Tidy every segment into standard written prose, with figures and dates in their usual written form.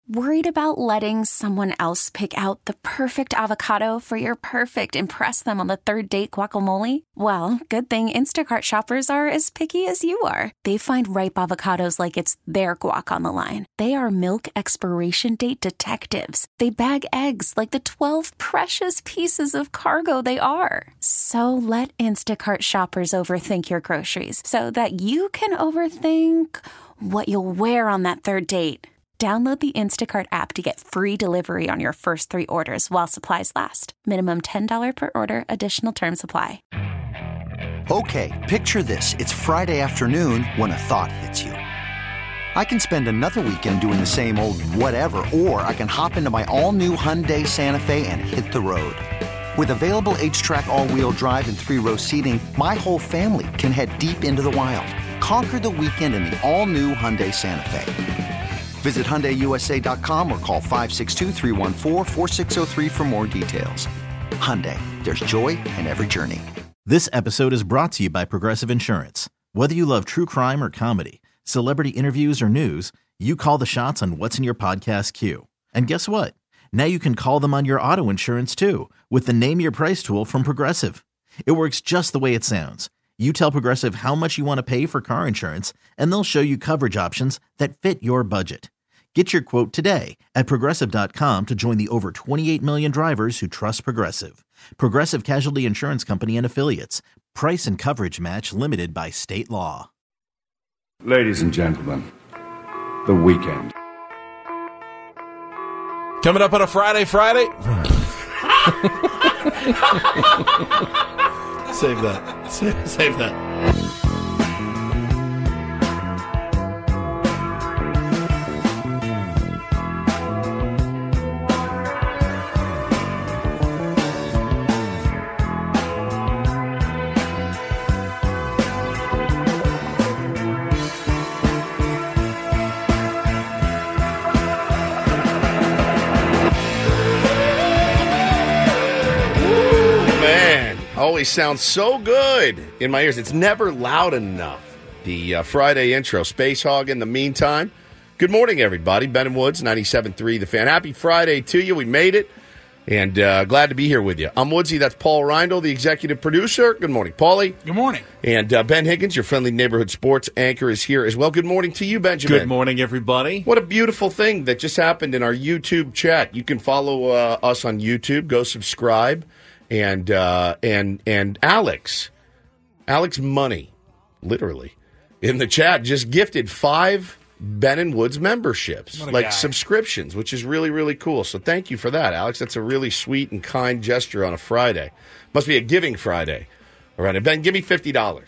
Worried about letting someone else pick out the perfect avocado for your perfect impress them on the third date guacamole? Well, good thing Instacart shoppers are as picky as you are. They find ripe avocados like it's their guac on the line. They are milk expiration date detectives. They bag eggs like the 12 precious pieces of cargo they are. So let Instacart shoppers overthink your groceries so that you can overthink what you'll wear on that third date. Download the Instacart app to get free delivery on your first 3 orders while supplies last. Minimum $10 per order. Additional terms apply. Okay, picture this. It's Friday afternoon when a thought hits you. I can spend another weekend doing the same old whatever, or I can hop into my all-new Hyundai Santa Fe and hit the road. With available H-Track all-wheel drive and 3-row seating, my whole family can head deep into the wild. Conquer the weekend in the all-new Hyundai Santa Fe. Visit HyundaiUSA.com or call 562-314-4603 for more details. Hyundai, there's joy in every journey. This episode is brought to you by Progressive Insurance. Whether you love true crime or comedy, celebrity interviews or news, you call the shots on what's in your podcast queue. And guess what? Now you can call them on your auto insurance too with the Name Your Price tool from Progressive. It works just the way it sounds. You tell Progressive how much you want to pay for car insurance, and they'll show you coverage options that fit your budget. Get your quote today at Progressive.com to join the over 28 million drivers who trust Progressive. Progressive Casualty Insurance Company and Affiliates. Price and coverage match limited by state law. Ladies and gentlemen, the weekend. Coming up on a Friday. Save that. Save that. Always sounds so good in my ears. It's never loud enough. The Friday intro, Space Hog in the meantime. Good morning, everybody. Ben and Woods, 97.3 The Fan. Happy Friday to you. We made it, and glad to be here with you. I'm Woodsy. That's Paul Reindl, the executive producer. Good morning, Paulie. Good morning. And Ben Higgins, your friendly neighborhood sports anchor, is here as well. Good morning to you, Benjamin. Good morning, everybody. What a beautiful thing that just happened in our YouTube chat. You can follow us on YouTube. Go subscribe. And Alex Money, literally, in the chat just gifted 5 Ben and Woods memberships, like subscriptions, which is really, really cool. So thank you for that, Alex. That's a really sweet and kind gesture on a Friday. Must be a Giving Friday. All right, Ben, give me $50.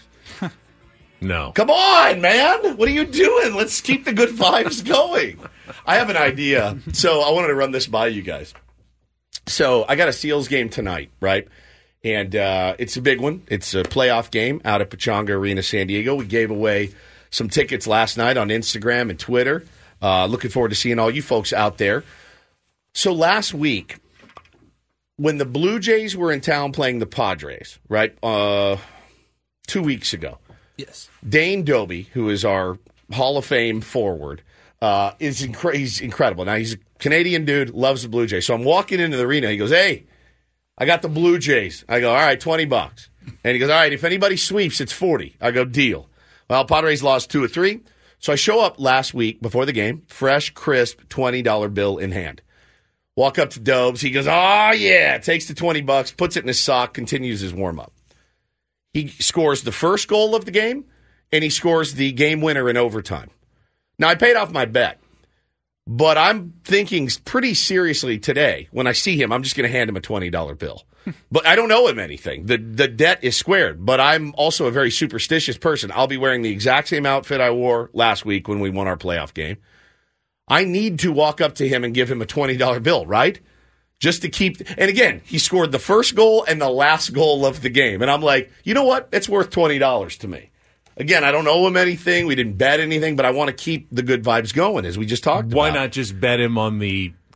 No. Come on, man. What are you doing? Let's keep the good vibes going. I have an idea. So I wanted to run this by you guys. So I got a Seals game tonight, right? And it's a big one. It's a playoff game out at Pechanga Arena, San Diego. We gave away some tickets last night on Instagram and Twitter. Looking forward to seeing all you folks out there. So last week, when the Blue Jays were in town playing the Padres, right, 2 weeks ago, yes, Dane Doby, who is our Hall of Fame forward, he's incredible. Now, he's a Canadian dude, loves the Blue Jays. So I'm walking into the arena. He goes, "Hey, I got the Blue Jays." I go, "All right, $20. And he goes, "All right, if anybody sweeps, it's 40. I go, "Deal." Well, Padres lost 2 of 3. So I show up last week before the game, fresh, crisp $20 bill in hand. Walk up to Dobes. He goes, "Oh, yeah." Takes the $20, puts it in his sock, continues his warm-up. He scores the first goal of the game, and he scores the game winner in overtime. Now, I paid off my bet. But I'm thinking pretty seriously today, when I see him, I'm just going to hand him a $20 bill. But I don't owe him anything. The debt is squared. But I'm also a very superstitious person. I'll be wearing the exact same outfit I wore last week when we won our playoff game. I need to walk up to him and give him a $20 bill, right? Just to keep... And again, he scored the first goal and the last goal of the game. And I'm like, you know what? It's worth $20 to me. Again, I don't owe him anything. We didn't bet anything, but I want to keep the good vibes going, as we just talked about. Why not just bet him on the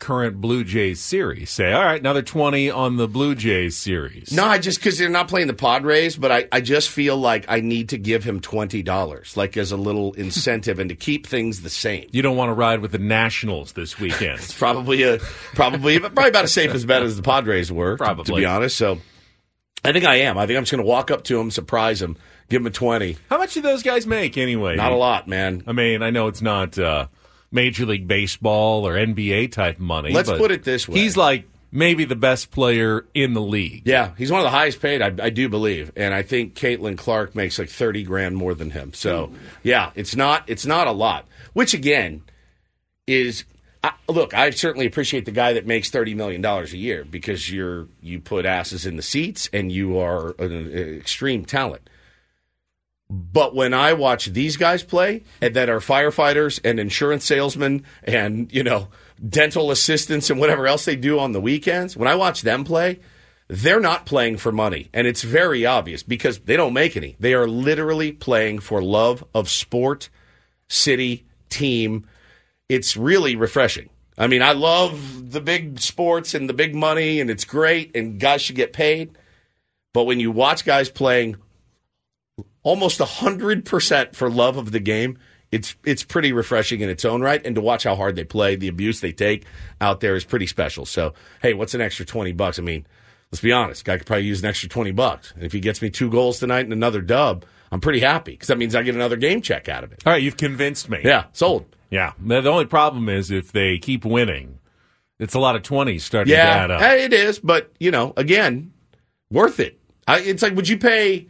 current Blue Jays series. Say, all right, another 20 on the Blue Jays series. No, I just because they're not playing the Padres, but I just feel like I need to give him $20, like as a little incentive, and to keep things the same. You don't want to ride with the Nationals this weekend. It's probably about as safe as bet as the Padres were, probably, to be honest. So I think I am. I think I'm just going to walk up to him, surprise him, give him a 20. How much do those guys make anyway? Not a lot, man. I mean, I know it's not Major League Baseball or NBA type money. Let's put it this way. He's like maybe the best player in the league. Yeah, he's one of the highest paid, I do believe. And I think Caitlin Clark makes like $30,000 more than him. So, yeah, it's not a lot. Which, again, is... Look, I certainly appreciate the guy that makes $30 million a year because you put asses in the seats and you are an extreme talent. But when I watch these guys play that are firefighters and insurance salesmen and, dental assistants and whatever else they do on the weekends, when I watch them play, they're not playing for money. And it's very obvious because they don't make any. They are literally playing for love of sport, city, team. It's really refreshing. I mean, I love the big sports and the big money, and it's great, and guys should get paid. But when you watch guys playing almost 100% for love of the game, it's pretty refreshing in its own right. And to watch how hard they play, the abuse they take out there is pretty special. So, hey, what's an extra $20? I mean, let's be honest. Guy could probably use an extra $20. And if he gets me 2 goals tonight and another dub, I'm pretty happy because that means I get another game check out of it. All right, you've convinced me. Yeah, sold. Yeah. The only problem is if they keep winning, it's a lot of 20s starting to add up. Yeah, it is. But, again, worth it. It's like, would you pay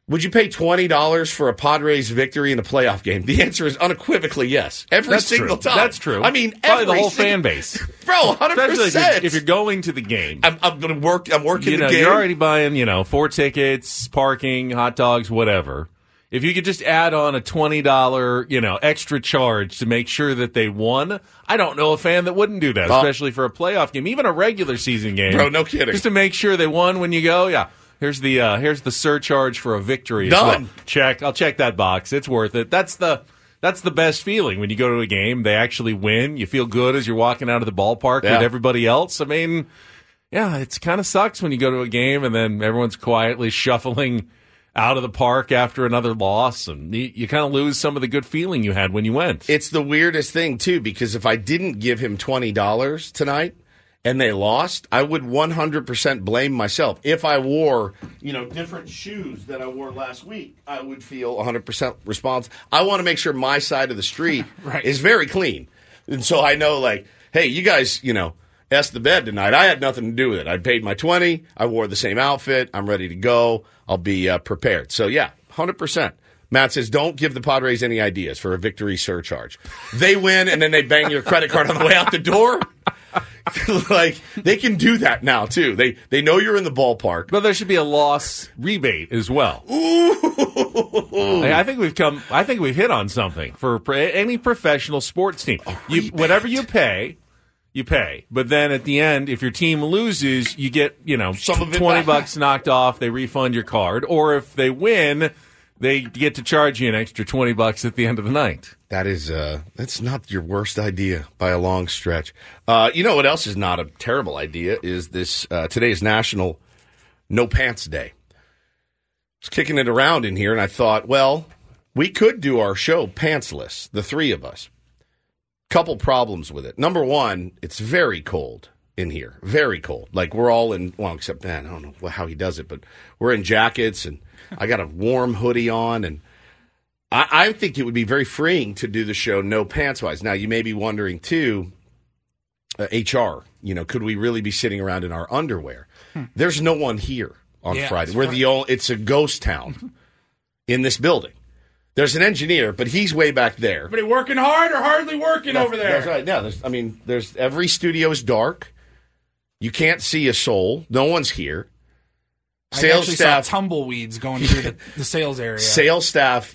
$20 for a Padres victory in a playoff game? The answer is unequivocally yes. Every single time. That's true. I mean, probably the whole fan base. Bro, 100%. If you're going to the game. I'm going to work. I'm working the game. You're already buying, 4 tickets, parking, hot dogs, whatever. If you could just add on a $20, extra charge to make sure that they won, I don't know a fan that wouldn't do that, especially for a playoff game, even a regular season game. Bro, no kidding. Just to make sure they won when you go, yeah. Here's the surcharge for a victory. Done. Well. Check. I'll check that box. It's worth it. That's the best feeling when you go to a game. They actually win. You feel good as you're walking out of the ballpark with everybody else. I mean, yeah, it kind of sucks when you go to a game and then everyone's quietly shuffling out of the park after another loss, and you kind of lose some of the good feeling you had when you went. It's the weirdest thing, too, because if I didn't give him $20 tonight and they lost, I would 100% blame myself. If I wore, different shoes that I wore last week, I would feel 100% responsible. I want to make sure my side of the street is very clean. And so I know, hey, you guys, S the bed tonight. I had nothing to do with it. I paid my $20. I wore the same outfit. I'm ready to go. I'll be prepared. So, yeah, 100%. Matt says, don't give the Padres any ideas for a victory surcharge. They win, and then they bang your credit card on the way out the door. They can do that now, too. They know you're in the ballpark. But there should be a loss rebate as well. Ooh. I think we've hit on something for any professional sports team. Whatever you pay. You pay, but then at the end, if your team loses, you get some of it $20 knocked off. They refund your card, or if they win, they get to charge you an extra $20 at the end of the night. That's not your worst idea by a long stretch. You know what else is not a terrible idea is this. Today is National No Pants Day. I was kicking it around in here, and I thought, well, we could do our show pantsless, the three of us. Couple problems with it. Number one, it's very cold in here. Very cold. We're all in, except, man, I don't know how he does it, but we're in jackets, and I got a warm hoodie on, and I think it would be very freeing to do the show no pants-wise. Now, you may be wondering, too, HR, could we really be sitting around in our underwear? There's no one here on Friday. It's a ghost town in this building. There's an engineer, but he's way back there. Everybody working hard or hardly working over there? That's right. Yeah, there's every studio is dark. You can't see a soul. No one's here. Sales staff saw tumbleweeds going through the sales area. Sales staff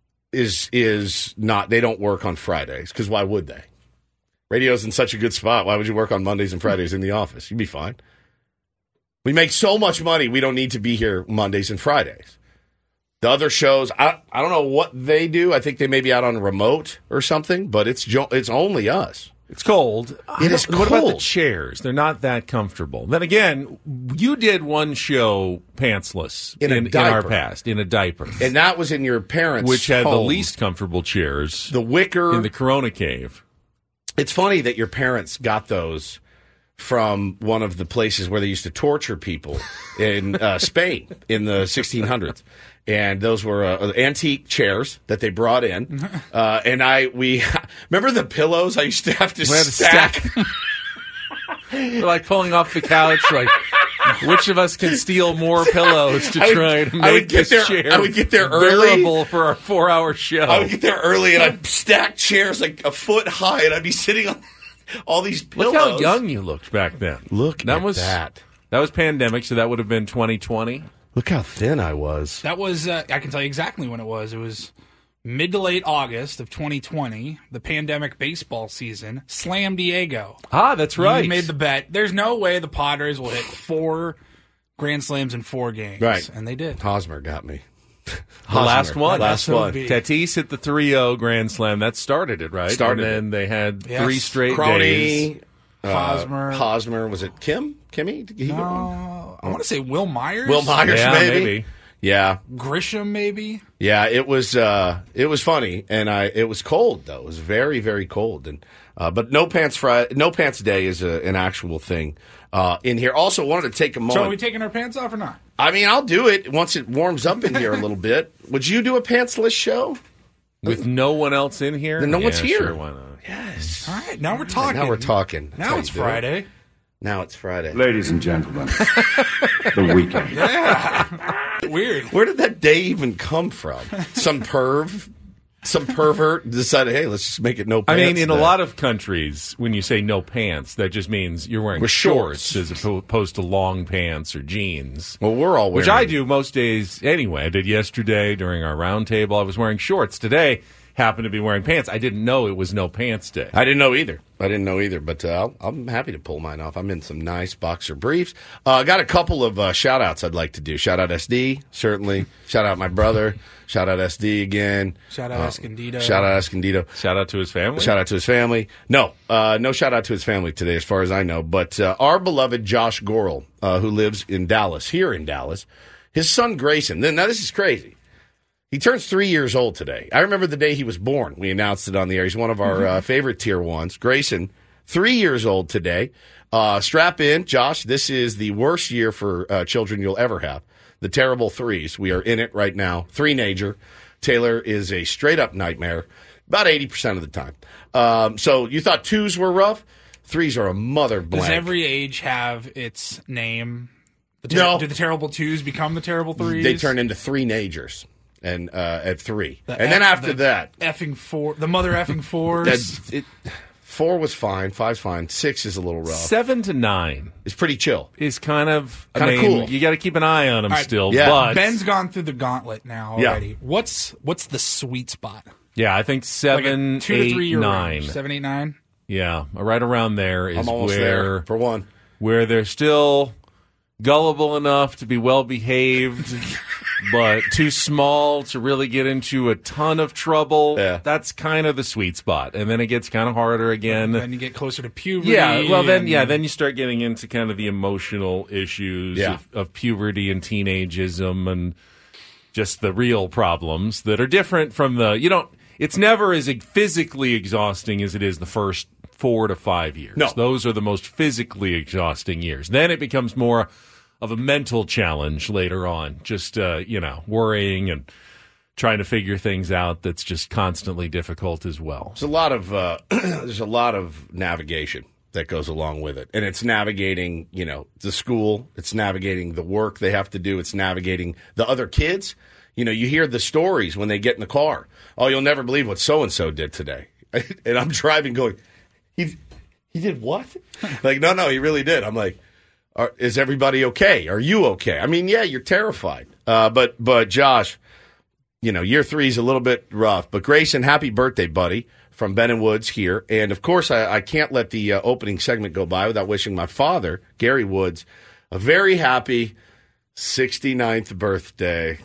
is not. They don't work on Fridays because why would they? Radio's in such a good spot. Why would you work on Mondays and Fridays in the office? You'd be fine. We make so much money. We don't need to be here Mondays and Fridays. The other shows, I don't know what they do. I think they may be out on remote or something, but it's only us. It's cold. It is cold. What about the chairs? They're not that comfortable. Then again, you did one show pantsless in our past, in a diaper. And that was in your parents' which had home. the least comfortable chairs. The wicker. In the Corona Cave. It's funny that your parents got those from one of the places where they used to torture people in Spain in the 1600s. And those were antique chairs that they brought in. And we remember the pillows I used to have to stack. We're like pulling off the couch, like, which of us can steal more pillows to try to make this chair I would get there early. Bearable for our 4-hour show? I would get there early and I'd stack chairs like a foot high and I'd be sitting on all these pillows. Look how young you looked back then. That was pandemic, so that would have been 2020. Look how thin I was. That was, I can tell you exactly when it was. It was mid to late August of 2020, the pandemic baseball season. Slam Diego. Ah, that's right. You made the bet. There's no way the Padres will hit 4 Grand Slams in 4 games. Right. And they did. Hosmer got me. The last one. Tatis hit the 3-0 Grand Slam. That started it, right? And then they had 3 straight days. Hosmer. Was it Kimmy? No, I want to say Will Myers. Will Myers, maybe. Yeah. Grisham, maybe. Yeah, it was funny, and it was cold though. It was very, very cold, and but no pants day is an actual thing in here. Also, wanted to take a moment. So, are we taking our pants off or not? I mean, I'll do it once it warms up in here a little bit. Would you do a pantsless show with no one else in here? Then no one's here. Sure, why not? Yes. All right, now we're talking. Now it's Friday. Now it's Friday. Ladies and gentlemen, the weekend. Yeah. Weird. Where did that day even come from? Some pervert decided, hey, let's just make it no pants. I mean, in a lot of countries, when you say no pants, that just means you're wearing shorts as opposed to long pants or jeans. Well, we're all wearing. Which I do most days anyway. I did yesterday during our round table. I was wearing shorts. Today, happened to be wearing pants. I didn't know it was no pants day. I didn't know either, but I'm happy to pull mine off. I'm in some nice boxer briefs. Got a couple of shout-outs I'd like to do. Shout-out SD, certainly. Shout-out my brother. Shout-out SD again. Shout-out Escondido. Shout-out Escondido. Shout-out to his family? Shout-out to his family. No shout-out to his family today as far as I know, but our beloved Josh Gorel, who lives in Dallas, his son Grayson. Now, this is crazy. He turns 3 years old today. I remember the day he was born. We announced it on the air. He's one of our favorite tier ones. Grayson, 3 years old today. Strap in, Josh. This is the worst year for children you'll ever have. The terrible threes. We are in it right now. Three-nager. Taylor is a straight-up nightmare about 80% of the time. So you thought twos were rough? Threes are a mother blank. Does every age have its name? No. Do the terrible twos become the terrible threes? They turn into three-nagers. And at 3. Then after that. Effing 4. The mother effing 4s. 4 was fine. 5's fine. 6 is a little rough. 7 to 9 is pretty chill. Is kind of cool. You got to keep an eye on them still. Yeah. But Ben's gone through the gauntlet now already. Yeah. What's the sweet spot? Yeah, I think 7, 8, 9. 7, 8, 9? Yeah, right around there is where there, for one. Where they're still gullible enough to be well behaved. But too small to really get into a ton of trouble. Yeah. That's kind of the sweet spot. And then it gets kind of harder again. And then you get closer to puberty. Yeah, well, then you start getting into kind of the emotional issues of puberty and teenageism and just the real problems that are different from it's never as physically exhausting as it is the first 4 to 5 years. No. Those are the most physically exhausting years. Then it becomes more of a mental challenge later on, just worrying and trying to figure things out. That's just constantly difficult as well. There's a lot of navigation that goes along with it, and it's navigating the school, it's navigating the work they have to do, it's navigating the other kids. You hear the stories when they get in the car. Oh, you'll never believe what so and so did today, and I'm driving going, he did what? Like no, he really did. I'm like. Is everybody okay? Are you okay? I mean, yeah, you're terrified. But Josh, year 3 is a little bit rough. But Grayson, happy birthday, buddy, from Ben and Woods here. And, of course, I can't let the opening segment go by without wishing my father, Gary Woods, a very happy 69th birthday.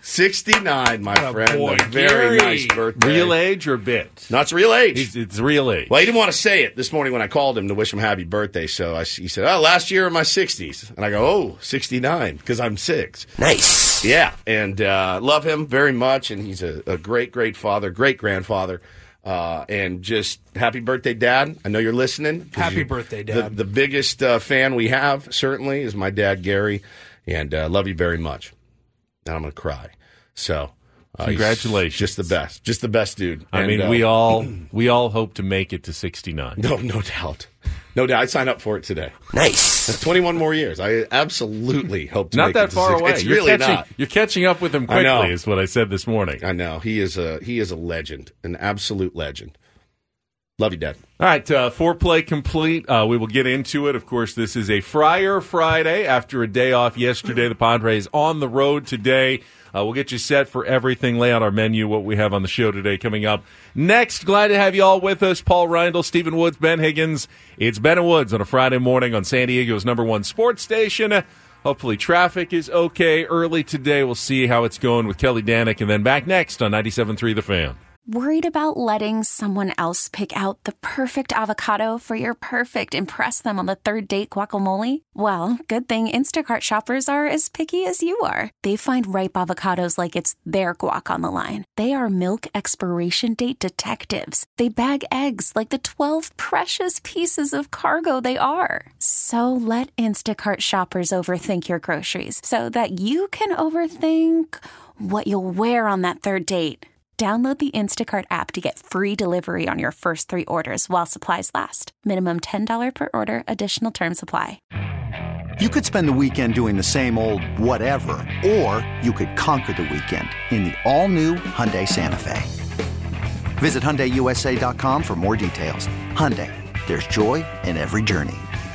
69, my friend. Boy, a very Gary. nice birthday. Real age or bit? No, it's real age. It's real age. Well, he didn't want to say it this morning when I called him to wish him happy birthday. So he said, last year in my 60s. And I go, 69, because I'm 6. Nice. Yeah, and love him very much. And he's a great, great father, great grandfather. And just happy birthday, Dad. I know you're listening. Happy birthday, Dad. The biggest fan we have, certainly, is my dad, Gary. And love you very much. And I'm going to cry. So, congratulations. Just the best. Just the best dude. I mean, we all hope to make it to 69. No doubt. No doubt. I signed up for it today. Nice. That's 21 more years. I absolutely hope to Not make that it to far 60. away. It's really not. You're catching up with him I know. quickly, is what I said this morning. I know. He is a legend. An absolute legend. Love you, Dad. All right, foreplay complete. We will get into it. Of course, this is a Friar Friday. After a day off yesterday, the Padres on the road today. We'll get you set for everything, lay out our menu, what we have on the show today coming up. Next, glad to have you all with us. Paul Reindl, Stephen Woods, Ben Higgins. It's Ben and Woods on a Friday morning on San Diego's #1 sports station. Hopefully traffic is okay early today. We'll see how it's going with Kelly Danick. And then back next on 97.3 The Fan. Worried about letting someone else pick out the perfect avocado for your perfect impress them on the third date guacamole? Well, good thing Instacart shoppers are as picky as you are. They find ripe avocados like it's their guac on the line. They are milk expiration date detectives. They bag eggs like the 12 precious pieces of cargo they are. So let Instacart shoppers overthink your groceries so that you can overthink what you'll wear on that third date. Download the Instacart app to get free delivery on your first 3 orders while supplies last. Minimum $10 per order. Additional terms apply. You could spend the weekend doing the same old whatever, or you could conquer the weekend in the all-new Hyundai Santa Fe. Visit HyundaiUSA.com for more details. Hyundai, there's joy in every journey.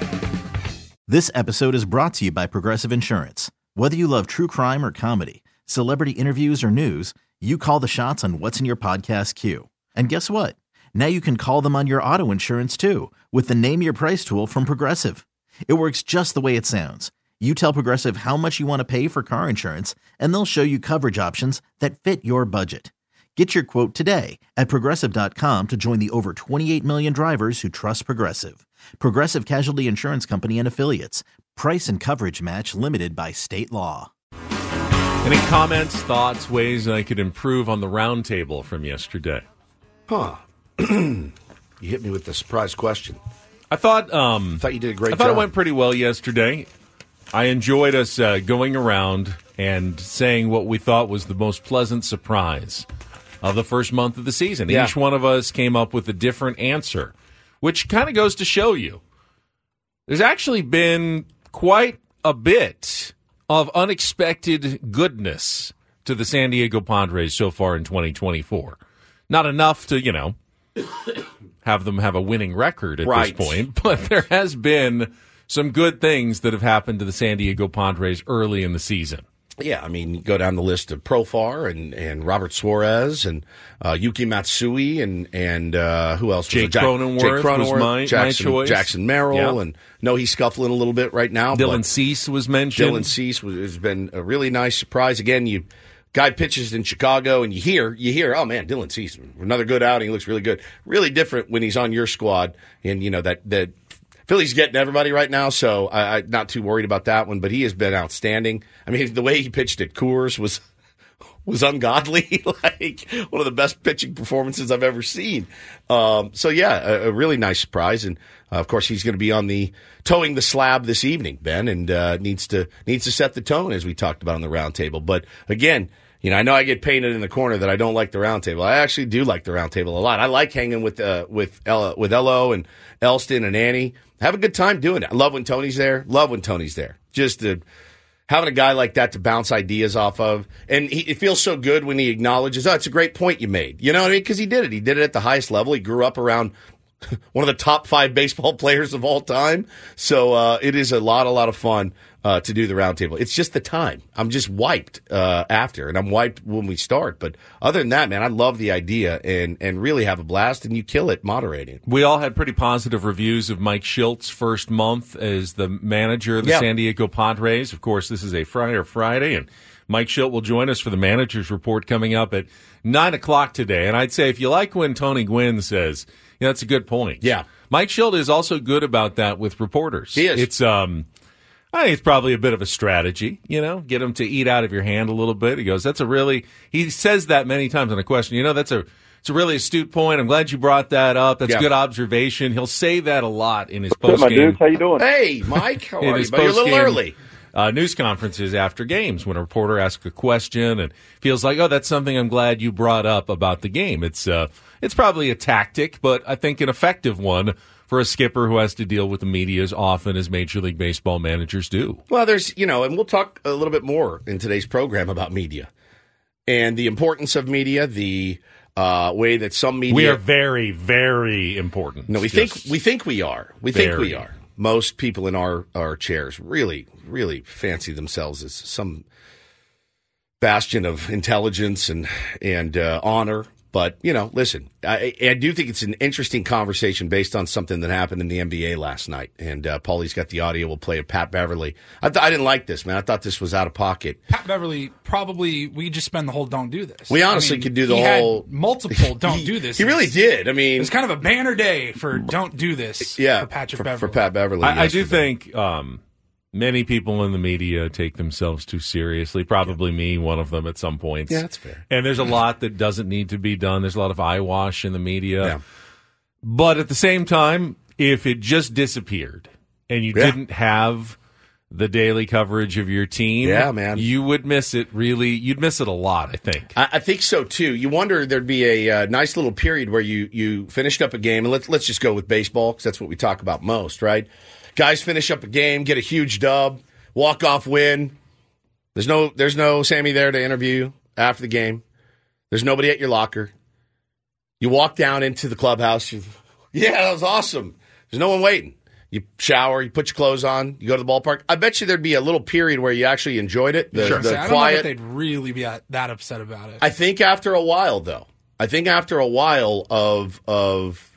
This episode is brought to you by Progressive Insurance. Whether you love true crime or comedy, celebrity interviews or news, you call the shots on what's in your podcast queue. And guess what? Now you can call them on your auto insurance too with the Name Your Price tool from Progressive. It works just the way it sounds. You tell Progressive how much you want to pay for car insurance, and they'll show you coverage options that fit your budget. Get your quote today at Progressive.com to join the over 28 million drivers who trust Progressive. Progressive Casualty Insurance Company and Affiliates. Price and coverage match limited by state law. Any comments, thoughts, ways I could improve on the roundtable from yesterday? Huh. You hit me with the surprise question. I thought you did a great job. I thought it went pretty well yesterday. I enjoyed us going around and saying what we thought was the most pleasant surprise of the first month of the season. Yeah. Each one of us came up with a different answer, which kind of goes to show you there's actually been quite a bit of unexpected goodness to the San Diego Padres so far in 2024. Not enough to, have them have a winning record at this point, but there has been some good things that have happened to the San Diego Padres early in the season. Yeah, I mean, you go down the list of Profar and Robert Suarez and Yuki Matsui and who else? Jake Cronenworth was my choice. Jackson Merrill, and he's scuffling a little bit right now. Dylan Cease was mentioned. Dylan Cease has been a really nice surprise. Again, guy pitches in Chicago, and you hear, oh man, Dylan Cease, another good outing, looks really good. Really different when he's on your squad, and that Philly's getting everybody right now, so I'm not too worried about that one. But he has been outstanding. I mean, the way he pitched at Coors was ungodly, like one of the best pitching performances I've ever seen. A really nice surprise, and of course he's going to be on the towing the slab this evening, Ben, and needs to set the tone as we talked about on the roundtable. But again, I know I get painted in the corner that I don't like the roundtable. I actually do like the roundtable a lot. I like hanging with Ello and Elston and Annie. Have a good time doing it. I love when Tony's there. Just having a guy like that to bounce ideas off of. And it feels so good when he acknowledges, it's a great point you made. You know what I mean? Because he did it. He did it at the highest level. He grew up around one of the top 5 baseball players of all time. So it is a lot of fun to do the roundtable. It's just the time. I'm just wiped after, and I'm wiped when we start. But other than that, man, I love the idea and really have a blast, and you kill it moderating. We all had pretty positive reviews of Mike Shilt's first month as the manager of the San Diego Padres. Of course, this is a Friday, and Mike Schilt will join us for the manager's report coming up at 9 o'clock today. And I'd say if you like when Tony Gwynn says, that's a good point. Yeah. Mike Schilt is also good about that with reporters. He is. It's, I think it's probably a bit of a strategy, get them to eat out of your hand a little bit. He goes, he says that many times on a question, it's a really astute point. I'm glad you brought that up. That's good observation. He'll say that a lot in his postgame. My dudes, how you doing? Hey, Mike, how are you? But you're a little early. News conferences after games when a reporter asks a question and feels like, that's something I'm glad you brought up about the game. It's probably a tactic, but I think an effective one for a skipper who has to deal with the media as often as Major League Baseball managers do. Well, there's, and we'll talk a little bit more in today's program about media and the importance of media, the way that some media. We are very, very important. No, we think we are. We think we are. Most people in our chairs really, really fancy themselves as some bastion of intelligence and honor. But, listen, I do think it's an interesting conversation based on something that happened in the NBA last night. And Paulie's got the audio. We'll play it. Pat Beverly. I didn't like this, man. I thought this was out of pocket. Pat Beverly, probably, we just spend the whole don't do this. We honestly could do the whole. Had multiple don't do this. He really did. I mean. It was kind of a banner day for don't do this for Patrick Beverly. For Pat Beverly. I do think many people in the media take themselves too seriously. Probably me, one of them at some points. Yeah, that's fair. And there's a lot that doesn't need to be done. There's a lot of eyewash in the media. Yeah. But at the same time, if it just disappeared and you didn't have the daily coverage of your team, man, you would miss it. Really, you'd miss it a lot, I think. I think so too. You wonder there'd be a nice little period where you finished up a game, and let's just go with baseball because that's what we talk about most, right? Guys finish up a game, get a huge dub, walk-off win. There's no Sammy there to interview you after the game. There's nobody at your locker. You walk down into the clubhouse. That was awesome. There's no one waiting. You shower, you put your clothes on, you go to the ballpark. I bet you there'd be a little period where you actually enjoyed it. I don't know if they'd really be that upset about it. I think after a while, though. Of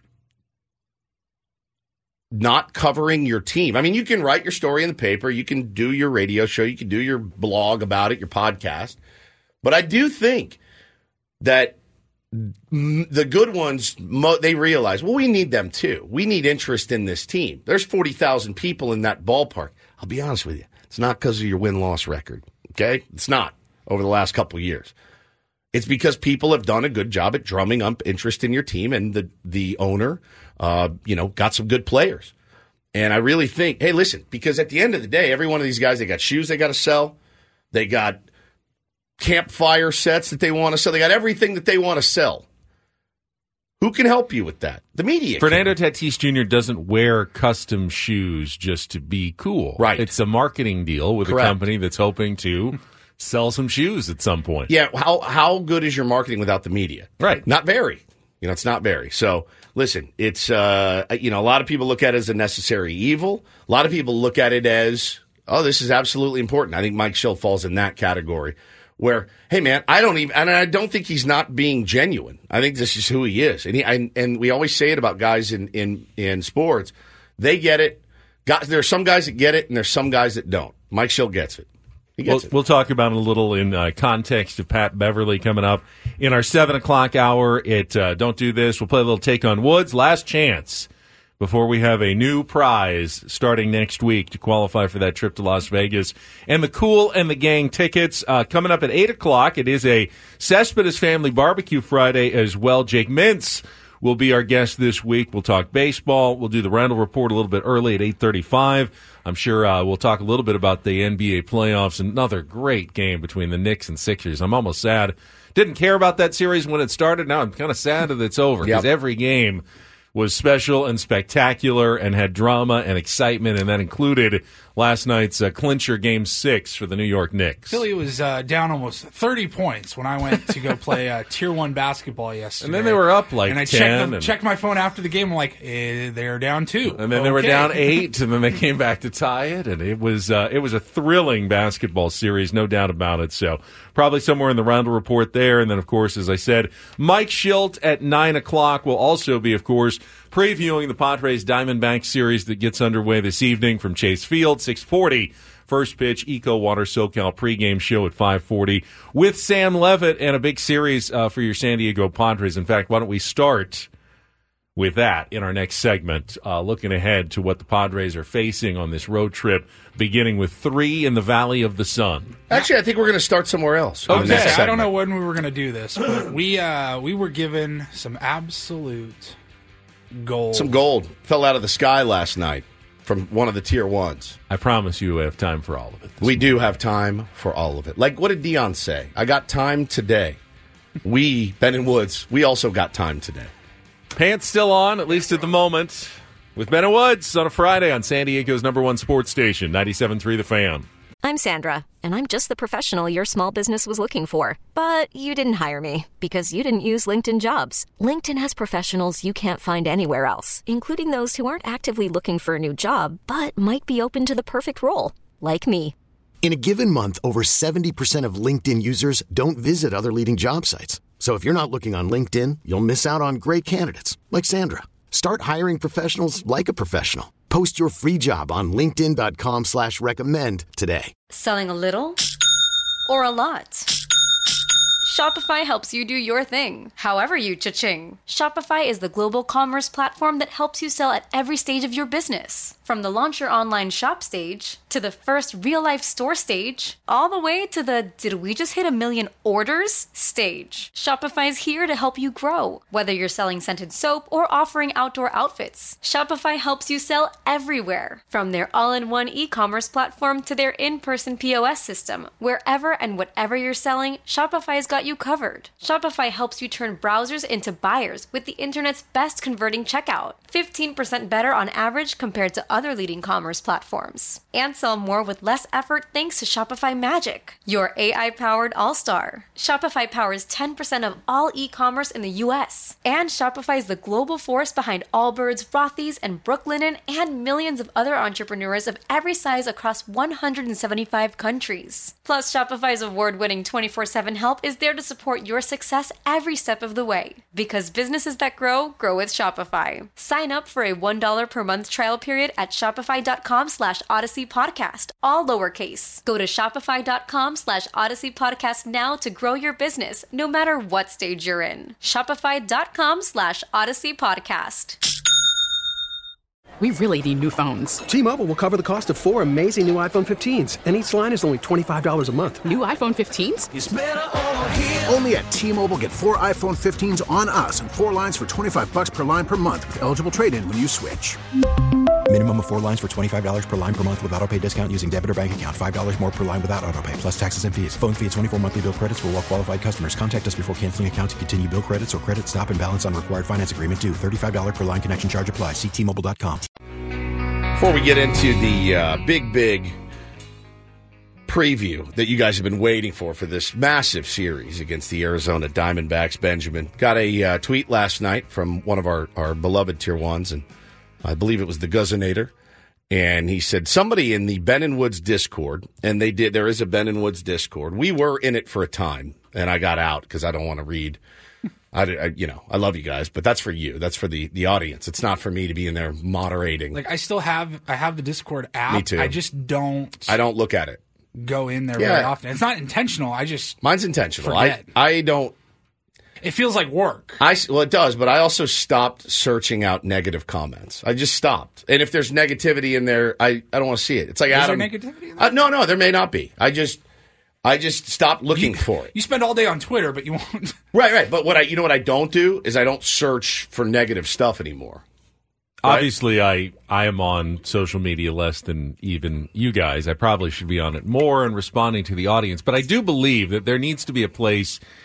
not covering your team. I mean, you can write your story in the paper, you can do your radio show, you can do your blog about it, your podcast. But I do think that the good ones, they realize, we need them too. We need interest in this team. There's 40,000 people in that ballpark. I'll be honest with you. It's not because of your win-loss record, okay? It's not over the last couple of years. It's because people have done a good job at drumming up interest in your team, and the owner got some good players. And I really think, hey, listen, because at the end of the day, every one of these guys, they got shoes they got to sell. They got campfire sets that they want to sell. They got everything that they want to sell. Who can help you with that? The media. Fernando Tatis Jr. doesn't wear custom shoes just to be cool. Right. It's a marketing deal with a company that's hoping to sell some shoes at some point. Yeah, how good is your marketing without the media? Right. Not very. It's not very. So, listen, it's, a lot of people look at it as a necessary evil. A lot of people look at it as, this is absolutely important. I think Mike Schilt falls in that category where, hey, man, I don't think he's not being genuine. I think this is who he is. And we always say it about guys in sports. They get it. There are some guys that get it, and there's some guys that don't. Mike Schilt gets it. We'll talk about it a little in context of Pat Beverly coming up in our 7 o'clock hour. Don't Do This. We'll play a little Take on Woods. Last chance before we have a new prize starting next week to qualify for that trip to Las Vegas. And the Kool and the Gang tickets coming up at 8 o'clock. It is a Cespedes Family Barbecue Friday as well. Jake Mintz will be our guest this week. We'll talk baseball. We'll do the Randall Report a little bit early at 8:35. I'm sure we'll talk a little bit about the NBA playoffs. Another great game between the Knicks and Sixers. I'm almost sad. Didn't care about that series when it started. Now I'm kind of sad that it's over because every game was special and spectacular and had drama and excitement, and that included last night's clincher Game 6 for the New York Knicks. Philly was down almost 30 points when I went to go play Tier 1 basketball yesterday. And then they were up like and I 10. checked my phone after the game. I'm like, they're down 2. And then they were down 8, and then they came back to tie it. And it was a thrilling basketball series, no doubt about it. So probably somewhere in the Roundel Report there. And then, of course, as I said, Mike Schilt at 9 o'clock will also be, of course, previewing the Padres Diamondbacks series that gets underway this evening from Chase Field, 6:40. First pitch, Eco Water SoCal pregame show at 5:40 with Sam Levitt and a big series for your San Diego Padres. In fact, why don't we start with that in our next segment, looking ahead to what the Padres are facing on this road trip, beginning with 3 in the Valley of the Sun. Actually, I think we're going to start somewhere else. Okay, I don't know when we were going to do this, but we were given some absolute gold. Some gold fell out of the sky last night from one of the Tier 1s. I promise you we have time for all of it. We do have time for all of it. Like, what did Dion say? I got time today. We, Ben and Woods, we also got time today. Pants still on, at least at the moment, with Ben and Woods on a Friday on San Diego's #1 sports station, 97.3 The Fan. I'm Sandra, and I'm just the professional your small business was looking for. But you didn't hire me because you didn't use LinkedIn Jobs. LinkedIn has professionals you can't find anywhere else, including those who aren't actively looking for a new job, but might be open to the perfect role, like me. In a given month, over 70% of LinkedIn users don't visit other leading job sites. So if you're not looking on LinkedIn, you'll miss out on great candidates, like Sandra. Start hiring professionals like a professional. Post your free job on linkedin.com/recommend today. Selling a little or a lot? Shopify helps you do your thing, however you cha-ching. Shopify is the global commerce platform that helps you sell at every stage of your business. From the launch your online shop stage, to the first real-life store stage, all the way to the did we just hit 1 million orders stage. Shopify's here to help you grow. Whether you're selling scented soap or offering outdoor outfits, Shopify helps you sell everywhere. From their all-in-one e-commerce platform to their in-person POS system, wherever and whatever you're selling, Shopify's got you covered. Shopify helps you turn browsers into buyers with the internet's best converting checkout. 15% better on average compared to other leading commerce platforms. And sell more with less effort thanks to Shopify Magic, your AI-powered all-star. Shopify powers 10% of all e-commerce in the U.S. And Shopify is the global force behind Allbirds, Rothy's, and Brooklinen, and millions of other entrepreneurs of every size across 175 countries. Plus, Shopify's award-winning 24/7 help is there to support your success every step of the way. Because businesses that grow, grow with Shopify. Sign up for a $1 per month trial period at shopify.com/Odyssey Podcast, all lowercase. Go to shopify.com/Odyssey Podcast now to grow your business, no matter what stage you're in. Shopify.com/Odyssey Podcast. We really need new phones. T-Mobile will cover the cost of 4 amazing new iPhone 15s, and each line is only $25 a month. New iPhone 15s? It's better over here. Only at T-Mobile, get 4 iPhone 15s on us and 4 lines for $25 per line per month with eligible trade-in when you switch. Minimum of 4 lines for $25 per line per month with autopay discount using debit or bank account. $5 more per line without autopay, plus taxes and fees. Phone fee at 24 monthly bill credits for well-qualified customers. Contact us before canceling account to continue bill credits or credit stop and balance on required finance agreement due. $35 per line connection charge applies. See T-Mobile.com. Before we get into the big preview that you guys have been waiting for this massive series against the Arizona Diamondbacks, Benjamin got a tweet last night from one of our beloved Tier 1s, and I believe it was the Guzzinator, and he said somebody in the Ben and Woods Discord, and there is a Ben and Woods Discord. We were in it for a time, and I got out because I don't want to read. I love you guys, but that's for you. That's for the audience. It's not for me to be in there moderating. Like, I have the Discord app. Me too. I just don't look at it. Go in there very often. It's not intentional. Mine's intentional. Forget. I don't. It feels like work. Well, it does, but I also stopped searching out negative comments. I just stopped. And if there's negativity in there, I don't want to see it. It's like Adam. Is there negativity in there? No, there may not be. I just stopped looking for it. You spend all day on Twitter, but you won't. Right. But what I don't do is I don't search for negative stuff anymore. Right? Obviously, I am on social media less than even you guys. I probably should be on it more and responding to the audience. But I do believe that there needs to be a place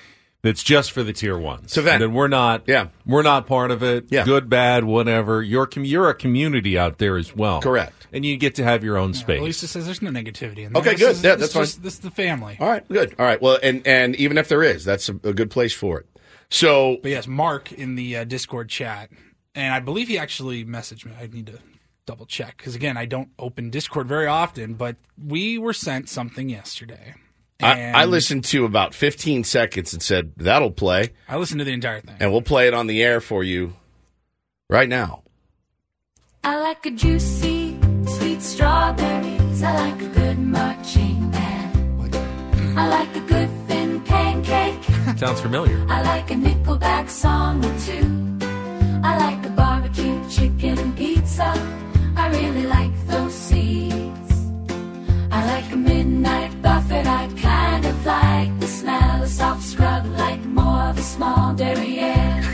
that's just for the tier ones. It's a event. And we're not part of it. Yeah. Good, bad, whatever. You're a community out there as well. Correct. And you get to have your own space. Lisa says there's no negativity in there. Okay, good. Yeah, that's fine. This is the family. All right, good. All right, well, and even if there is, that's a good place for it. So, but yes, Mark in the Discord chat, and I believe he actually messaged me. I need to double check because again, I don't open Discord very often, but we were sent something yesterday. I listened to about 15 seconds and said, that'll play. I listened to the entire thing. And we'll play it on the air for you right now. I like a juicy, sweet strawberries. I like a good marching band. I like a good thin pancake. Sounds familiar. I like a Nickelback song or two. I like a barbecue chicken and pizza. I really like those seeds. I like a midnight buffet. I kind of like the smell of soft scrub, like more of a small derriere.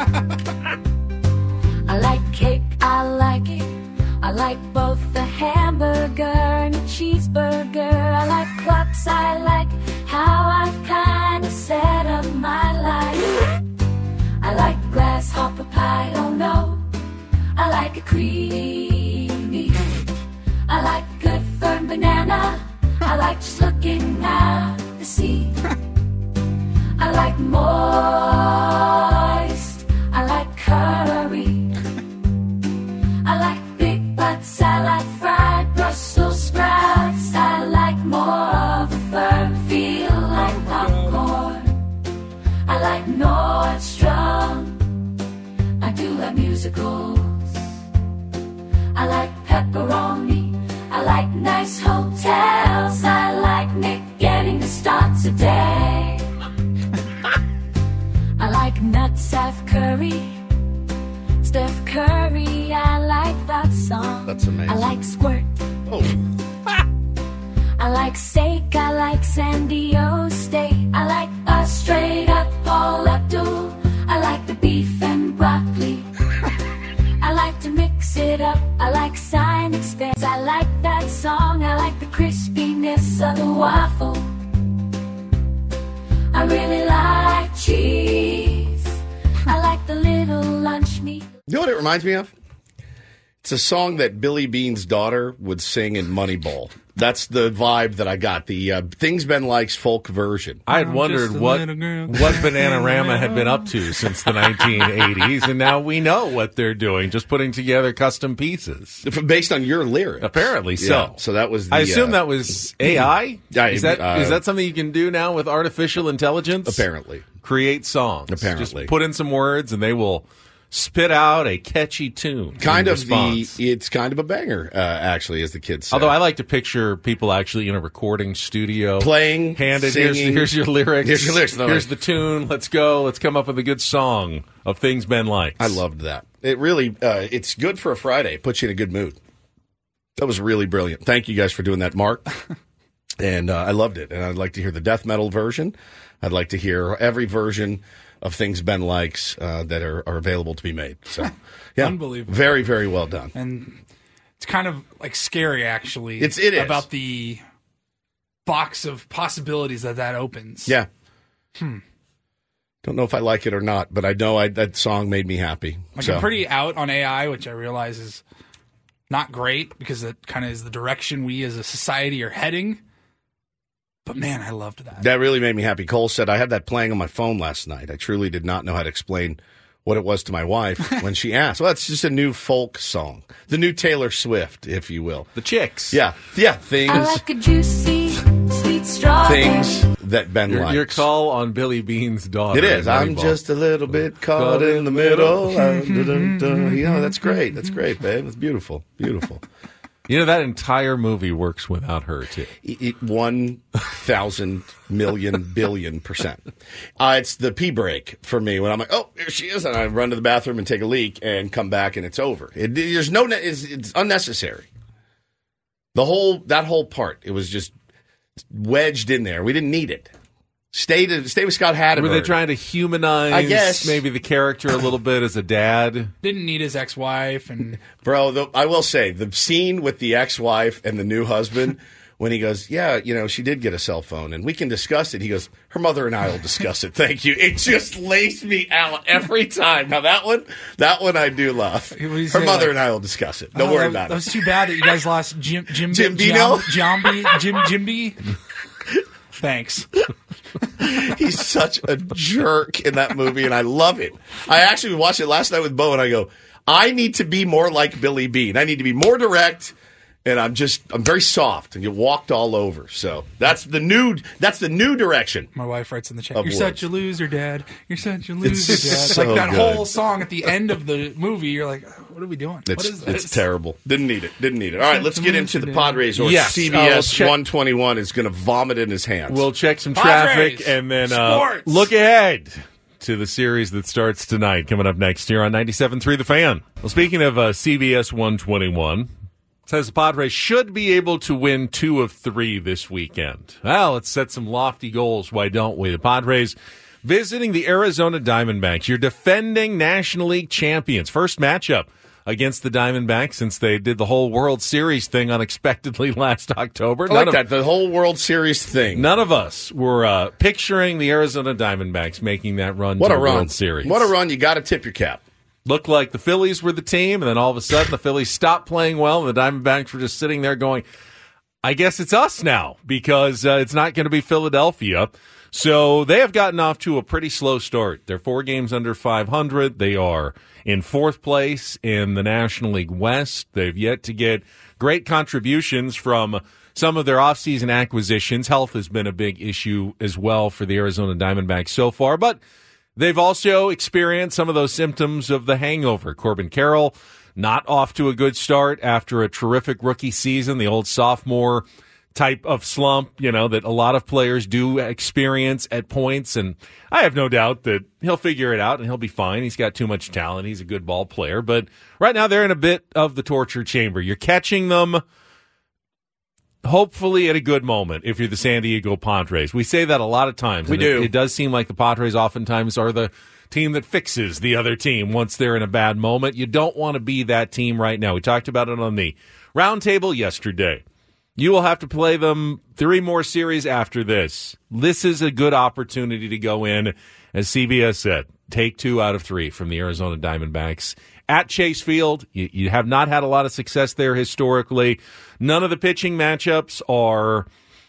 I like cake, I like it. I like both the hamburger and the cheeseburger. I like clocks, I like how I've kind of set up my life. I like grasshopper pie, oh no. I like a creamy. I like good firm banana. I like just looking at the sea. I like moist. I like curry. I like big butts. I like fried Brussels sprouts. I like more of a firm feel like popcorn. I like Nordstrom. I do love musicals. I like pepperoni. I like nice hotels. I like Nick getting the start today. I like nuts, Steph Curry. Steph Curry, I like that song. That's amazing. I like squirt. Oh. I like steak. I like San Diego steak. I like a straight up Paul Abdul. I like the beef and broccoli. I like to mix it up. I like sign expense. I like that song. I like the crispiness of the waffle. I really like cheese. I like the little lunch meat. You know what it reminds me of? It's a song that Billy Bean's daughter would sing in Moneyball. That's the vibe that I got. The Things Ben Likes folk version. I had wondered what Bananarama had been up to since the 1980s, and now we know what they're doing, just putting together custom pieces. Based on your lyrics. Apparently so. Yeah, so that was the, I assume that was AI? Is is that something you can do now with artificial intelligence? Apparently. Create songs. Apparently. Just put in some words, and they will spit out a catchy tune. It's kind of a banger, actually, as the kids say. Although I like to picture people actually in a recording studio playing, handed, singing. Here's your lyrics. Here's your lyrics. Here's the tune. Let's go. Let's come up with a good song of Things Ben Likes. I loved that. It really, it's good for a Friday. It puts you in a good mood. That was really brilliant. Thank you guys for doing that, Mark. And I loved it. And I'd like to hear the death metal version. I'd like to hear every version of Things Ben Likes that are available to be made. So, yeah, unbelievable. Very, very well done. And it's kind of like scary, actually. It is about the box of possibilities that opens. Yeah. Don't know if I like it or not, but I know that song made me happy. I'm pretty out on AI, which I realize is not great because that kind of is the direction we as a society are heading. But, man, I loved that. That really made me happy. Cole said, I had that playing on my phone last night. I truly did not know how to explain what it was to my wife when she asked. Well, it's just a new folk song. The new Taylor Swift, if you will. The Chicks. Yeah. Yeah. Things. I like a juicy, sweet strawberry. Things that Ben likes. Your call on Billy Bean's daughter. It is. I'm just a little bit caught in the middle. That's great. That's great, babe. It's beautiful. Beautiful. You know, that entire movie works without her, too. 1,000 million billion %. It's the pee break for me when I'm like, oh, here she is. And I run to the bathroom and take a leak and come back and it's over. It's unnecessary. That whole part, it was just wedged in there. We didn't need it. Stay with Scott Hatteberg. Were they trying to humanize, I guess, maybe the character a little bit as a dad? Didn't need his ex-wife. And Bro, I will say, the scene with the ex-wife and the new husband when he goes, yeah, she did get a cell phone, and we can discuss it. He goes, her mother and I will discuss it. Thank you. It just lays me out every time. Now, that one I do love. Her mother and I will discuss it. Don't worry about it. That was too bad that you guys lost Jimbino? Jimby. Thanks. He's such a jerk in that movie, and I love it. I actually watched it last night with Bo, and I go, I need to be more like Billy Beane. I need to be more direct, and I'm very soft and get walked all over. So that's the new direction. My wife writes in the chat, You're such a loser, Dad. You're such a loser, Dad. So like that good. whole song at the end of the movie, you're like, what are we doing? What is this? It's terrible. Didn't need it. All right, let's get into the Padres, or Yes. CBS 121 is going to vomit in his hands. We'll check some Padres, traffic and then sports. look ahead to the series that starts tonight, coming up next year on 97.3 The Fan. Well, speaking of CBS 121, it says the Padres should be able to win 2 of 3 this weekend. Well, let's set some lofty goals. Why don't we? The Padres visiting the Arizona Diamondbacks, your defending National League champions. First matchup against the Diamondbacks since they did the whole World Series thing unexpectedly last October. I like that, the whole World Series thing. None of us were picturing the Arizona Diamondbacks making that run to the World Series. What a run. You got to tip your cap. Looked like the Phillies were the team, and then all of a sudden the Phillies stopped playing well, and the Diamondbacks were just sitting there going, I guess it's us now, because it's not going to be Philadelphia. So they have gotten off to a pretty slow start. They're 4 games under 500. They are in 4th place in the National League West. They've yet to get great contributions from some of their offseason acquisitions. Health has been a big issue as well for the Arizona Diamondbacks so far, but they've also experienced some of those symptoms of the hangover. Corbin Carroll not off to a good start after a terrific rookie season, the old sophomore type of slump, that a lot of players do experience at points. And I have no doubt that he'll figure it out and he'll be fine. He's got too much talent. He's a good ball player. But right now they're in a bit of the torture chamber. You're catching them hopefully at a good moment if you're the San Diego Padres. We say that a lot of times. We do. It does seem like the Padres oftentimes are the team that fixes the other team once they're in a bad moment. You don't want to be that team right now. We talked about it on the roundtable yesterday. You will have to play them 3 more series after this. This is a good opportunity to go in, as CBS said, take 2 out of 3 from the Arizona Diamondbacks at Chase Field. You have not had a lot of success there historically. None of the pitching matchups are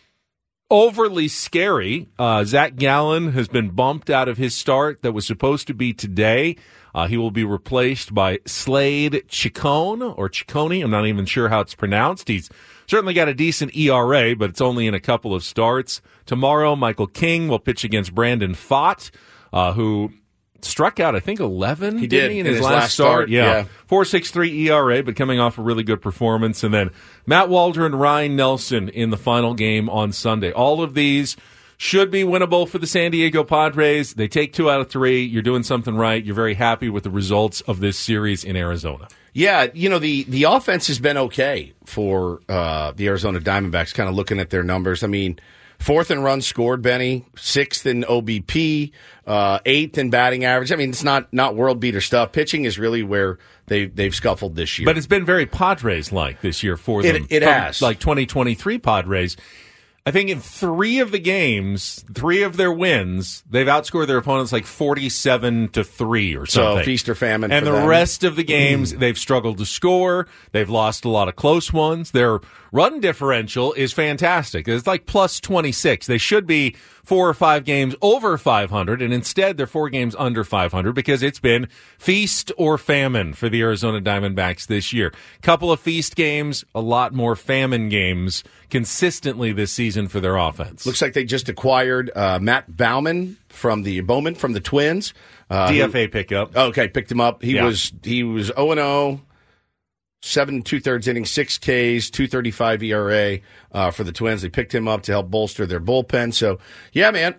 overly scary. Zach Gallen has been bumped out of his start that was supposed to be today. He will be replaced by Slade Ciccone. I'm not even sure how it's pronounced. He's certainly got a decent ERA, but it's only in a couple of starts. Tomorrow, Michael King will pitch against Brandon Pfaadt, who struck out, I think, 11, he did in his last start? Yeah. 4.63 ERA, but coming off a really good performance. And then Matt Waldron and Ryan Nelson in the final game on Sunday. All of these should be winnable for the San Diego Padres. They take 2 out of 3. You're doing something right. You're very happy with the results of this series in Arizona. Yeah, the offense has been okay for the Arizona Diamondbacks, kind of looking at their numbers. I mean, 4th in runs scored, Benny, 6th in OBP, 8th in batting average. I mean, it's not world beater stuff. Pitching is really where they've scuffled this year. But it's been very Padres-like this year for them. It has. Like 2023 Padres. I think in 3 of the games, 3 of their wins, they've outscored their opponents like 47-3 or something. So feast or famine. And for the them. rest of the games, they've struggled to score. They've lost a lot of close ones. Their run differential is fantastic. It's like plus 26. They should be 4 or 5 games over 500, and instead they're 4 games under 500 because it's been feast or famine for the Arizona Diamondbacks this year. Couple of feast games, a lot more famine games consistently this season for their offense. Looks like they just acquired Matt Bowman from the Twins. DFA pickup. Okay, picked him up. He was 0-0. 7 2/3 innings, 6 Ks, 2.35 ERA for the Twins. They picked him up to help bolster their bullpen. So, yeah, man,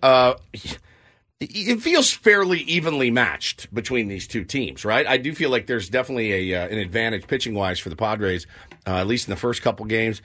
it feels fairly evenly matched between these two teams, right? I do feel like there's definitely an advantage pitching-wise for the Padres, at least in the first couple games.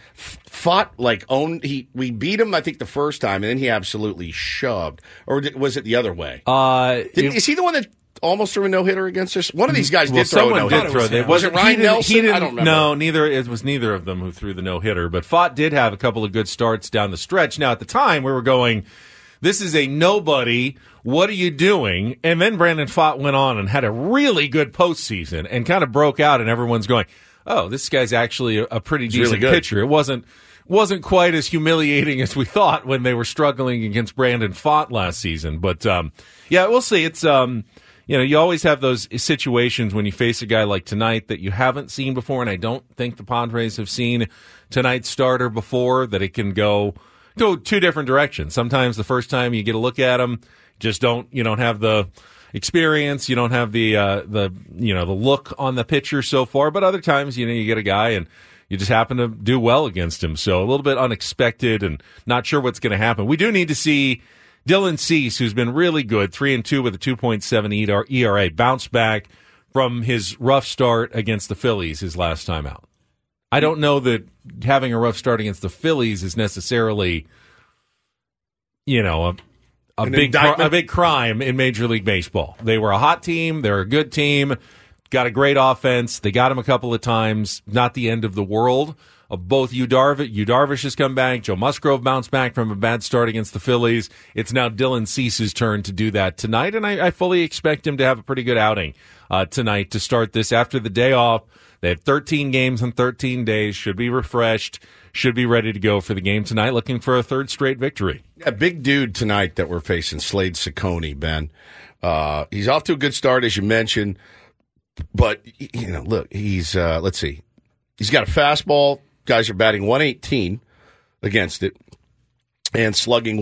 We beat him, I think, the first time, and then he absolutely shoved. Or was it the other way? Is he the one that almost threw a no-hitter against us? One of these guys did throw a no-hitter. Someone did throw it. Was it Ryan Nelson? I don't remember. No, it was neither of them who threw the no-hitter. But Fott did have a couple of good starts down the stretch. Now, at the time, we were going, this is a nobody. What are you doing? And then Brandon Fott went on and had a really good postseason and kind of broke out, and everyone's going, oh, this guy's actually a pretty decent pitcher. It wasn't quite as humiliating as we thought when they were struggling against Brandon Fott last season. But, yeah, we'll see. It's, you always have those situations when you face a guy like tonight that you haven't seen before, and I don't think the Padres have seen tonight's starter before, that it can go two different directions. Sometimes the first time you get a look at him, you don't have the experience, you don't have the look on the pitcher so far, but other times, you get a guy and you just happen to do well against him. So a little bit unexpected and not sure what's going to happen. We do need to see Dylan Cease, who's been really good, 3-2 with a 2.7 ERA, bounce back from his rough start against the Phillies his last time out. I don't know that having a rough start against the Phillies is necessarily, a big crime in Major League Baseball. They were a hot team. They're a good team. Got a great offense. They got him a couple of times. Not the end of the world. Both Yu Darvish has come back. Joe Musgrove bounced back from a bad start against the Phillies. It's now Dylan Cease's turn to do that tonight, and I fully expect him to have a pretty good outing tonight to start this after the day off. They have 13 games in 13 days. Should be refreshed. Should be ready to go for the game tonight, looking for a third straight victory. A big dude tonight that we're facing, Slade Ciccone, Ben. He's off to a good start, as you mentioned. But, look, he's, let's see. He's got a fastball. Guys are batting 118 against it and slugging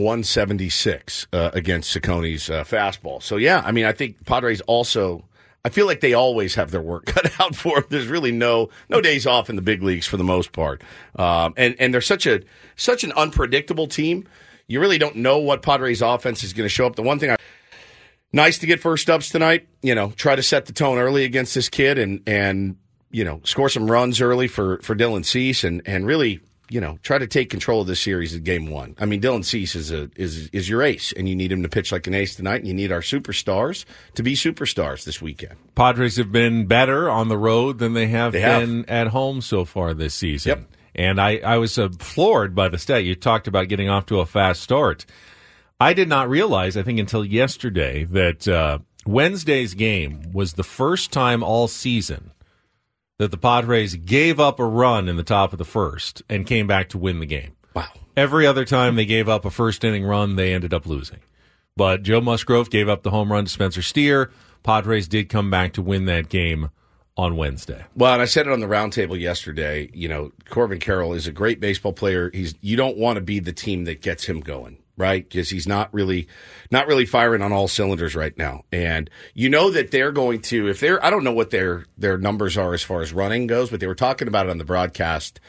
176 against Ciccone's fastball. So, yeah, I think Padres also, I feel like they always have their work cut out for them. There's really no days off in the big leagues for the most part. And they're such an unpredictable team. You really don't know what Padres offense is going to show up. The one thing nice to get first ups tonight, try to set the tone early against this kid and score some runs early for Dylan Cease and really, try to take control of this series in game one. Dylan Cease is your ace, and you need him to pitch like an ace tonight, and you need our superstars to be superstars this weekend. Padres have been better on the road than they have been at home so far this season. Yep. And I was floored by the stat. You talked about getting off to a fast start. I did not realize, I think until yesterday, that Wednesday's game was the first time all season that the Padres gave up a run in the top of the first and came back to win the game. Wow. Every other time they gave up a first-inning run, they ended up losing. But Joe Musgrove gave up the home run to Spencer Steer. Padres did come back to win that game on Wednesday. Well, and I said it on the roundtable yesterday, Corbin Carroll is a great baseball player. You don't want to be the team that gets him going, right? Because he's not really firing on all cylinders right now. And that they're going to, I don't know what their numbers are as far as running goes, but they were talking about it on the broadcast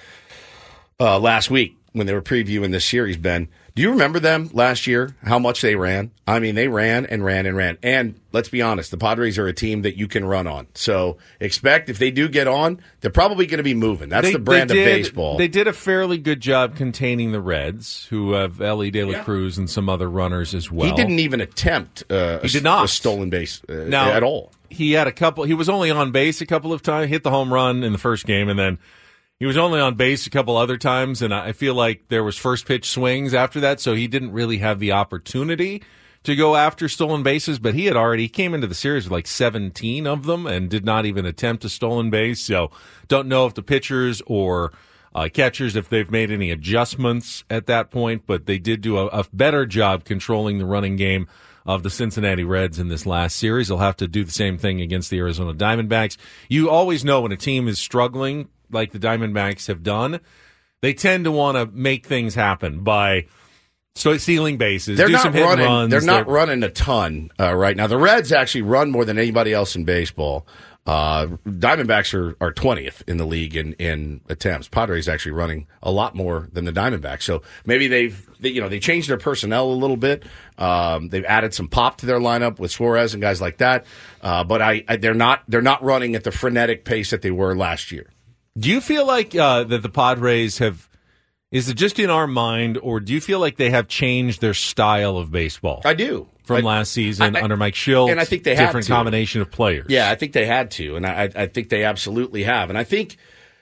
last week when they were previewing this series, Ben. Do you remember them last year, how much they ran? They ran and ran and ran. And let's be honest, the Padres are a team that you can run on. So expect if they do get on, they're probably going to be moving. That's the brand of baseball. They did a fairly good job containing the Reds, who have Ellie De La Cruz and some other runners as well. He didn't even attempt a stolen base at all. He had he was only on base a couple of times, hit the home run in the first game, and then he was only on base a couple other times, and I feel like there was first pitch swings after that, so he didn't really have the opportunity to go after stolen bases, but he came into the series with like 17 of them and did not even attempt a stolen base, so don't know if the pitchers or catchers, if they've made any adjustments at that point, but they did do a better job controlling the running game of the Cincinnati Reds in this last series. They'll have to do the same thing against the Arizona Diamondbacks. You always know when a team is struggling like the Diamondbacks have done, they tend to want to make things happen by stealing bases, they're do not some hit running, runs. They're not running a ton right now. The Reds actually run more than anybody else in baseball. Diamondbacks are 20th in the league in attempts. Padres actually running a lot more than the Diamondbacks. So maybe they changed their personnel a little bit. They've added some pop to their lineup with Suarez and guys like that. But they're not running at the frenetic pace that they were last year. Do you feel like that the Padres have? Is it just in our mind, or do you feel like they have changed their style of baseball? I do. from last season under Mike Schilt. And I think they had different to. combination of players. Yeah, I think they had to, and I think they absolutely have. And I think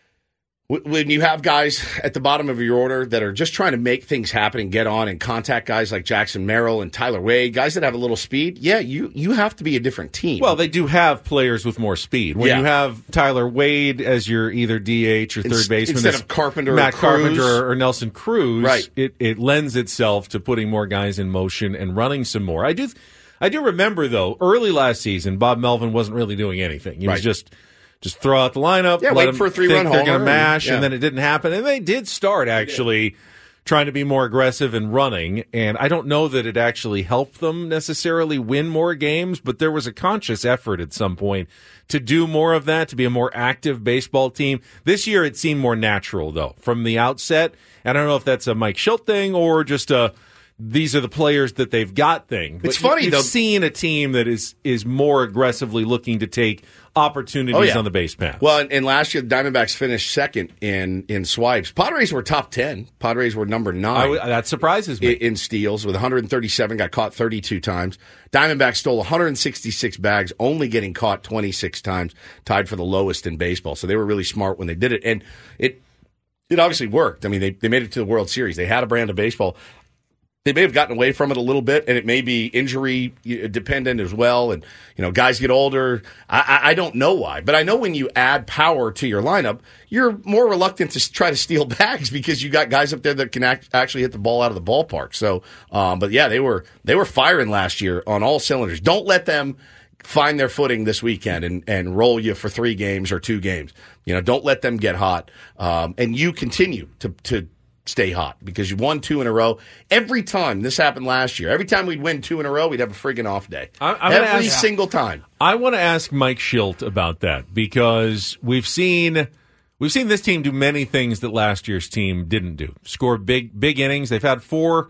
when you have guys at the bottom of your order that are just trying to make things happen and get on and contact guys like Jackson Merrill and Tyler Wade, guys that have a little speed, you have to be a different team. Well, they do have players with more speed. When you have Tyler Wade as your either DH or third baseman instead of Carpenter, Matt or Cruz. Carpenter or Nelson Cruz, right. it lends itself to putting more guys in motion and running some more. I do remember, though, early last season, Bob Melvin wasn't really doing anything. He was just throw out the lineup, let wait them for a 3-run homer. They're going to mash, and then it didn't happen. And they did start, actually, trying to be more aggressive and running. And I don't know that it actually helped them necessarily win more games, but there was a conscious effort at some point to do more of that, to be a more active baseball team. This year, it seemed more natural, though, from the outset. And I don't know if that's a Mike Schilt thing or just these are the players that they've got thing. But it's funny, you've though. seen a team that is more aggressively looking to take opportunities on the base path. Well, and last year, the Diamondbacks finished second in swipes. Padres were top 10. Padres were number 9. That surprises me. In steals with 137, got caught 32 times. Diamondbacks stole 166 bags, only getting caught 26 times, tied for the lowest in baseball. So they were really smart when they did it. And it obviously worked. I mean, they made it to the World Series. They had a brand of baseball. They may have gotten away from it a little bit, and it may be injury dependent as well. And, guys get older. I don't know why. But I know when you add power to your lineup, you're more reluctant to try to steal bags because you got guys up there that can actually hit the ball out of the ballpark. So, but yeah, they were firing last year on all cylinders. Don't let them find their footing this weekend and roll you for 3 games or 2 games. Don't let them get hot. And you continue to stay hot because you won 2 in a row. Every time this happened last year, every time we'd win 2 in a row, we'd have a friggin' off day. Every single time. I want to ask Mike Schilt about that because we've seen this team do many things that last year's team didn't do. Score big innings. They've had more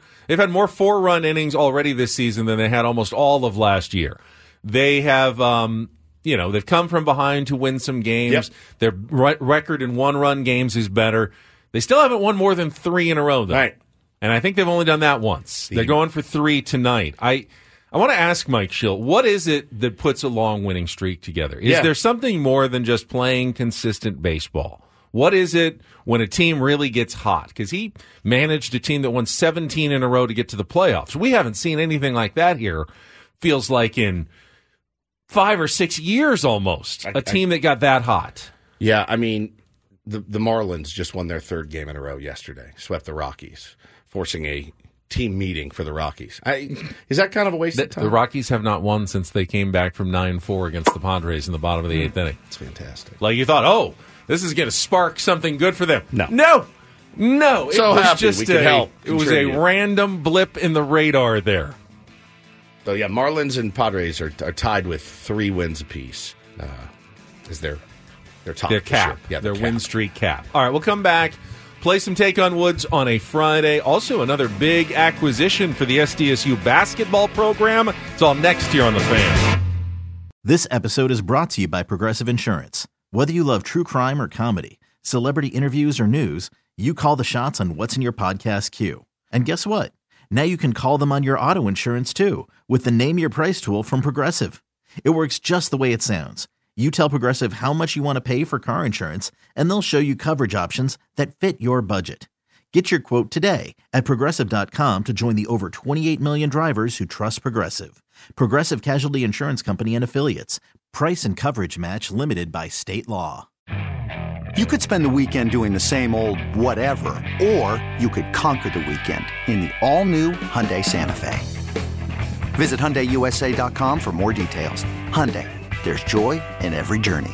4-run innings already this season than they had almost all of last year. They have they've come from behind to win some games. Their record in 1-run games is better. They still haven't won more than 3 in a row, though. Right. And I think they've only done that once. They're going for 3 tonight. I want to ask Mike Schilt, what is it that puts a long winning streak together? Is there something more than just playing consistent baseball? What is it when a team really gets hot? Because he managed a team that won 17 in a row to get to the playoffs. We haven't seen anything like that here. Feels like in 5 or 6 years almost, a team that got that hot. Yeah, I mean, the Marlins just won their 3rd game in a row yesterday, swept the Rockies, forcing a team meeting for the Rockies. Is that kind of a waste of time? The Rockies have not won since they came back from 9-4 against the Padres in the bottom of the 8th inning. It's fantastic. Like you thought, this is going to spark something good for them. No. It so was happy just we could help. It was a random blip in the radar there. So yeah, Marlins and Padres are tied with 3 wins apiece. Is their top? Their cap. Sure. Yeah, their win streak cap. All right, we'll come back. Play some Take on Woods on a Friday. Also, another big acquisition for the SDSU basketball program. It's all next here on The Fan. This episode is brought to you by Progressive Insurance. Whether you love true crime or comedy, celebrity interviews or news, you call the shots on what's in your podcast queue. And guess what? Now you can call them on your auto insurance too with the Name Your Price tool from Progressive. It works just the way it sounds. You tell Progressive how much you want to pay for car insurance, and they'll show you coverage options that fit your budget. Get your quote today at Progressive.com to join the over 28 million drivers who trust Progressive. Progressive Casualty Insurance Company and Affiliates. Price and coverage match limited by state law. You could spend the weekend doing the same old whatever, or you could conquer the weekend in the all-new Hyundai Santa Fe. Visit HyundaiUSA.com for more details. Hyundai. There's joy in every journey.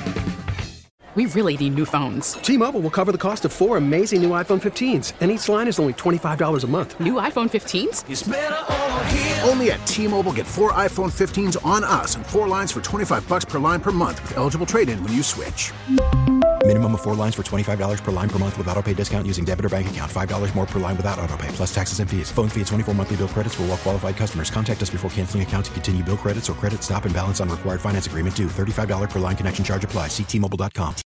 We really need new phones. T-Mobile will cover the cost of 4 amazing new iPhone 15s, and each line is only $25 a month. New iPhone 15s? It's better over here. Only at T-Mobile, get 4 iPhone 15s on us and 4 lines for $25 per line per month with eligible trade-in when you switch. Minimum of 4 lines for $25 per line per month with autopay discount using debit or bank account. $5 more per line without autopay, plus taxes and fees. Phone fee at 24 monthly bill credits for well-qualified customers. Contact us before canceling account to continue bill credits or credit stop and balance on required finance agreement due. $35 per line connection charge applies. See T-Mobile.com.